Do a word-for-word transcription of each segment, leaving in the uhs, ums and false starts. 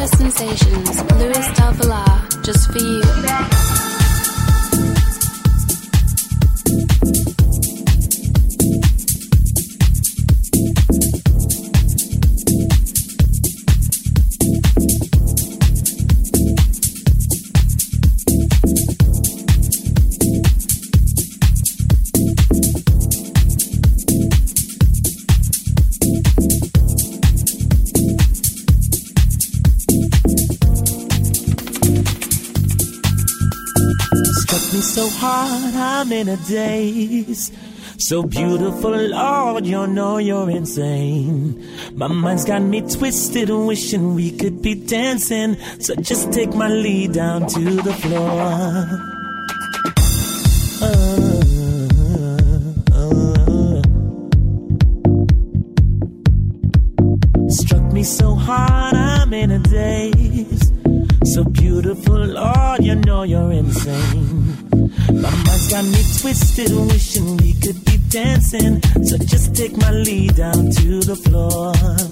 Sensations, Luis Del Villar, just for you. So hard, I'm in a daze. So beautiful, Lord, you know you're insane. My mind's got me twisted, wishing we could be dancing. So just take my lead down to the floor. Uh, uh. Struck me so hard, I'm in a daze. So beautiful, Lord, you know you're insane. My mind's got me twisted, wishing we could be dancing. So just take my lead down to the floor.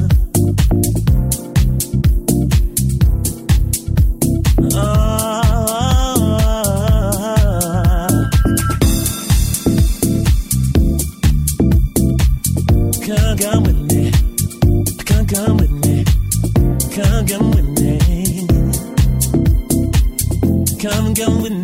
Oh, come, come with me. Come, come with me. Come, come with me. Come, come with me.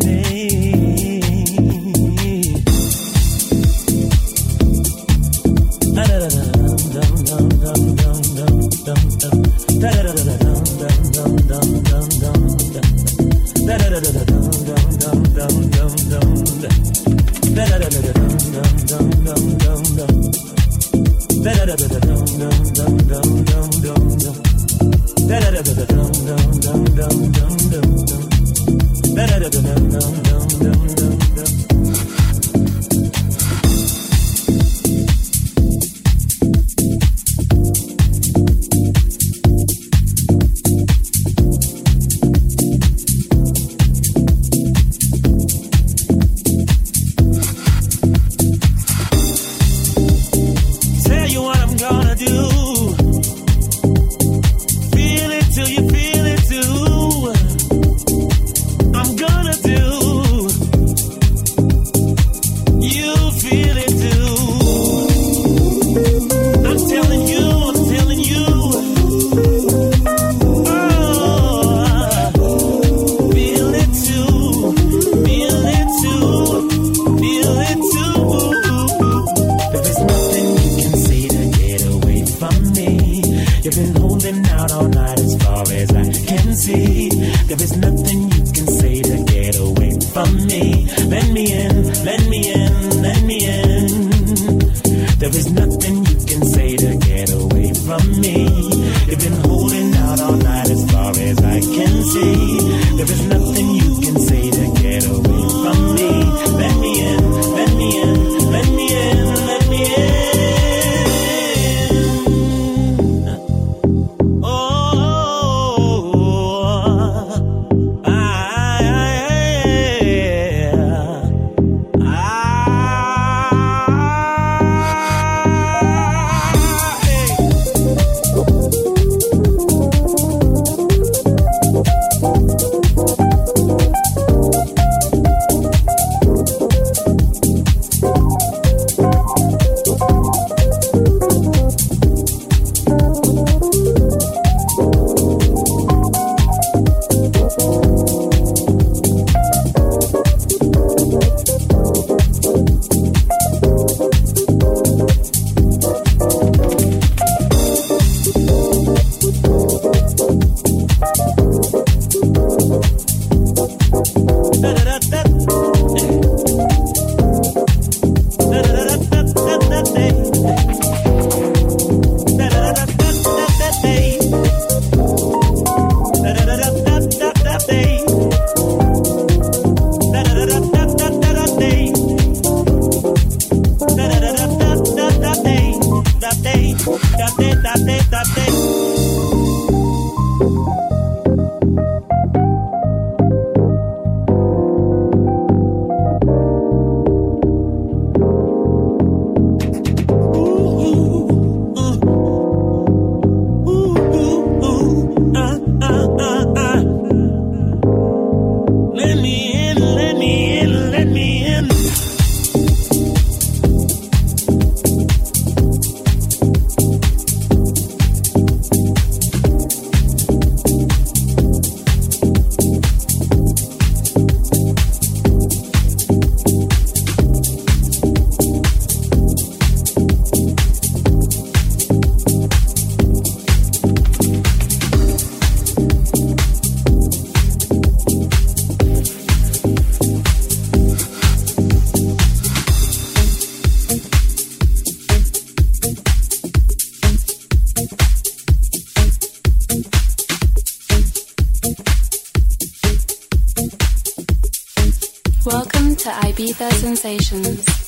Ibiza Sensations.